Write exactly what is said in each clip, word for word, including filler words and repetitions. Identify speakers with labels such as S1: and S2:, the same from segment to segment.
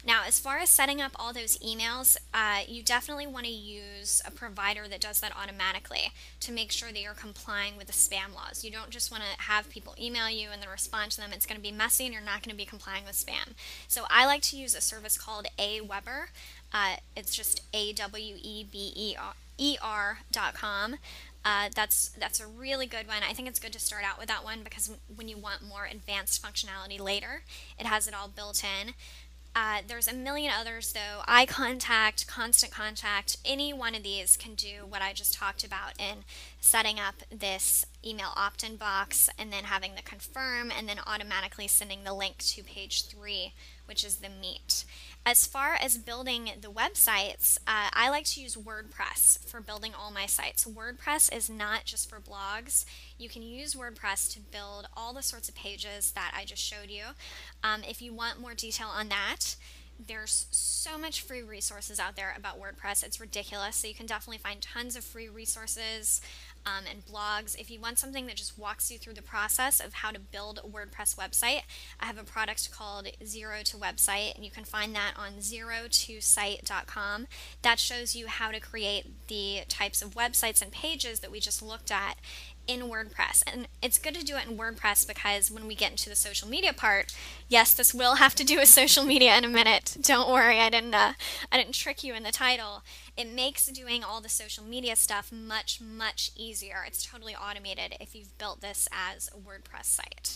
S1: Now, as far as setting up all those emails, uh, you definitely want to use a provider that does that automatically to make sure that you're complying with the spam laws. You don't just want to have people email you and then respond to them. It's going to be messy and you're not going to be complying with spam. So I like to use a service called Aweber. Uh, it's just A W E B E R dot com. Uh, that's that's a really good one. I think it's good to start out with that one because when you want more advanced functionality later, it has it all built in. Uh, there's a million others though. iContact, Constant Contact, any one of these can do what I just talked about in setting up this email opt-in box and then having the confirm and then automatically sending the link to page three, which is the meet. As far as building the websites, uh, I like to use WordPress for building all my sites. WordPress is not just for blogs. You can use WordPress to build all the sorts of pages that I just showed you. Um, if you want more detail on that, there's so much free resources out there about WordPress. It's ridiculous. So you can definitely find tons of free resources um, and blogs. If you want something that just walks you through the process of how to build a WordPress website, I have a product called Zero to Website, and you can find that on zero to site dot com. That shows you how to create the types of websites and pages that we just looked at in WordPress. And it's good to do it in WordPress because when we get into the social media part, yes, this will have to do with social media in a minute. Don't worry, I didn't uh, I didn't trick you in the title. It makes doing all the social media stuff much, much easier. It's totally automated if you've built this as a WordPress site.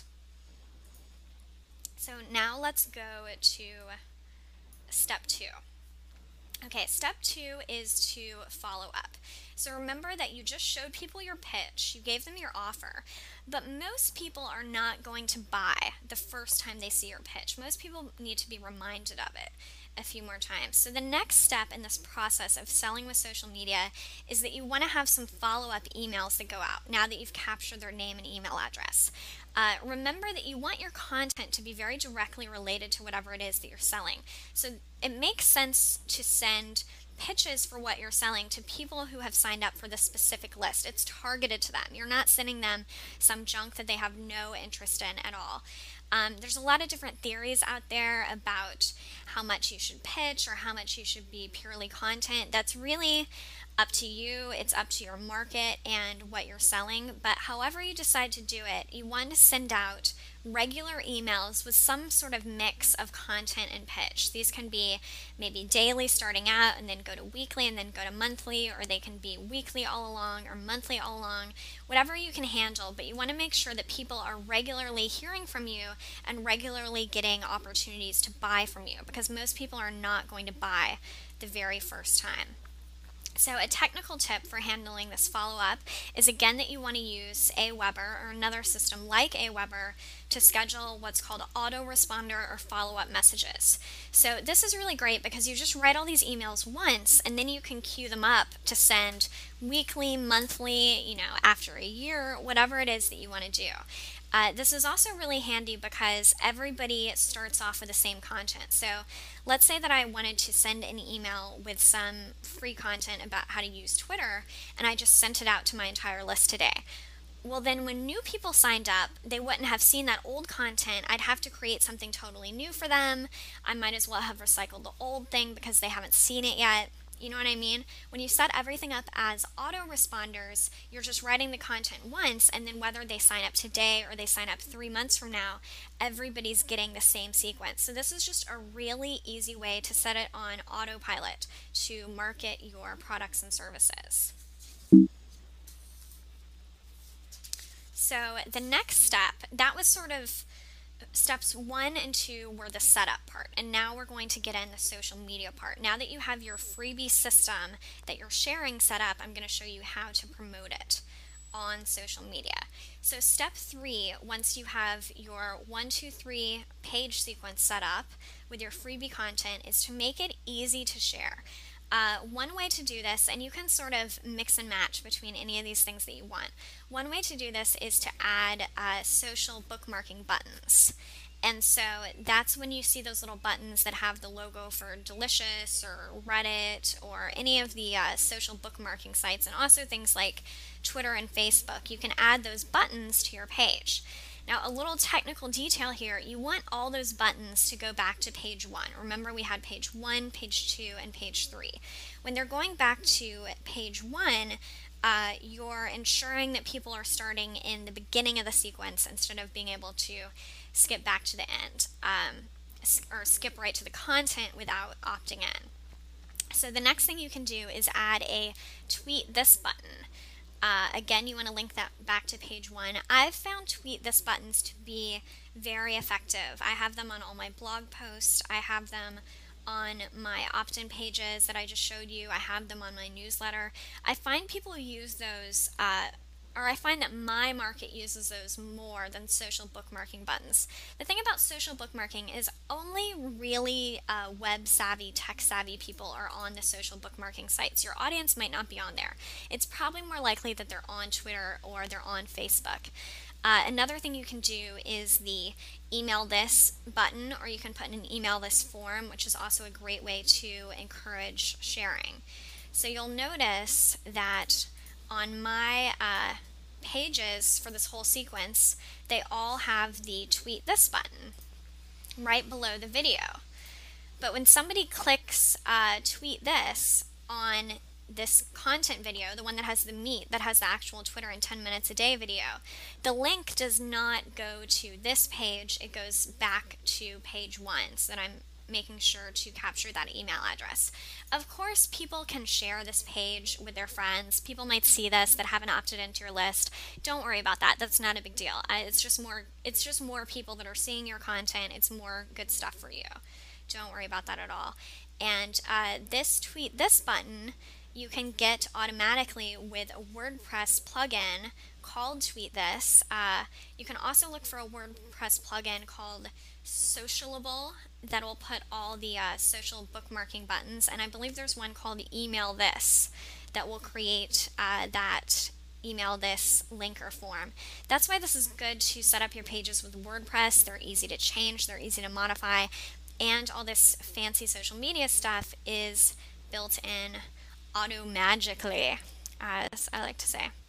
S1: So now let's go to step two. Okay, step two is to follow up. So remember that you just showed people your pitch, you gave them your offer, but most people are not going to buy the first time they see your pitch. Most people need to be reminded of it a few more times. So the next step in this process of selling with social media is that you want to have some follow-up emails that go out now that you've captured their name and email address. Uh, remember that you want your content to be very directly related to whatever it is that you're selling. So it makes sense to send pitches for what you're selling to people who have signed up for the specific list. It's targeted to them. You're not sending them some junk that they have no interest in at all. Um, there's a lot of different theories out there about how much you should pitch or how much you should be purely content. That's really up to you. It's up to your market and what you're selling. But however you decide to do it, you want to send out regular emails with some sort of mix of content and pitch. These can be maybe daily starting out and then go to weekly and then go to monthly, or they can be weekly all along or monthly all along, whatever you can handle. But you want to make sure that people are regularly hearing from you and regularly getting opportunities to buy from you, because most people are not going to buy the very first time. So a technical tip for handling this follow-up is again that you want to use Aweber or another system like Aweber to schedule what's called autoresponder or follow-up messages. So this is really great because you just write all these emails once and then you can queue them up to send weekly, monthly, you know, after a year, whatever it is that you want to do. Uh, this is also really handy because everybody starts off with the same content. So let's say that I wanted to send an email with some free content about how to use Twitter, and I just sent it out to my entire list today. Well, then when new people signed up, they wouldn't have seen that old content. I'd have to create something totally new for them. I might as well have recycled the old thing because they haven't seen it yet. You know what I mean? When you set everything up as autoresponders, you're just writing the content once, and then whether they sign up today or they sign up three months from now, everybody's getting the same sequence. So this is just a really easy way to set it on autopilot to market your products and services. So the next step, that was sort of steps one and two were the setup part, and now we're going to get in the social media part. Now that you have your freebie system that you're sharing set up, I'm going to show you how to promote it on social media. So step three, once you have your one, two, three page sequence set up with your freebie content, is to make it easy to share. Uh, one way to do this, and you can sort of mix and match between any of these things that you want. One way to do this is to add uh, social bookmarking buttons. And so that's when you see those little buttons that have the logo for Delicious or Reddit or any of the uh, social bookmarking sites, and also things like Twitter and Facebook. You can add those buttons to your page. Now, a little technical detail here, you want all those buttons to go back to page one. Remember, we had page one, page two, and page three. When they're going back to page one, uh, you're ensuring that people are starting in the beginning of the sequence instead of being able to skip back to the end, um, or skip right to the content without opting in. So the next thing you can do is add a tweet this button. Uh, again, you want to link that back to page one. I've found tweet this buttons to be very effective. I have them on all my blog posts. I have them on my opt-in pages that I just showed you. I have them on my newsletter. I find people use those, uh, or I find that my market uses those more than social bookmarking buttons. The thing about social bookmarking is only really uh, web-savvy, tech-savvy people are on the social bookmarking sites. Your audience might not be on there. It's probably more likely that they're on Twitter or they're on Facebook. Uh, another thing you can do is the email this button, or you can put in an email this form, which is also a great way to encourage sharing. So you'll notice that on my uh, pages for this whole sequence, they all have the tweet this button right below the video. But when somebody clicks uh, tweet this on this content video, the one that has the meat, that has the actual Twitter in ten minutes a day video, the link does not go to this page, it goes back to page one, so that I'm making sure to capture that email address. Of course, people can share this page with their friends. People might see this that haven't opted into your list. Don't worry about that. That's not a big deal. I, it's just more it's just more people that are seeing your content. It's more good stuff for you. Don't worry about that at all. And uh, this tweet this button you can get automatically with a WordPress plugin called Tweet This. Uh, you can also look for a WordPress plugin called Socialable that will put all the uh, social bookmarking buttons, and I believe there's one called Email This that will create uh, that email this linker form. That's why this is good to set up your pages with WordPress. They're easy to change, they're easy to modify, and all this fancy social media stuff is built in auto-magically, as I like to say.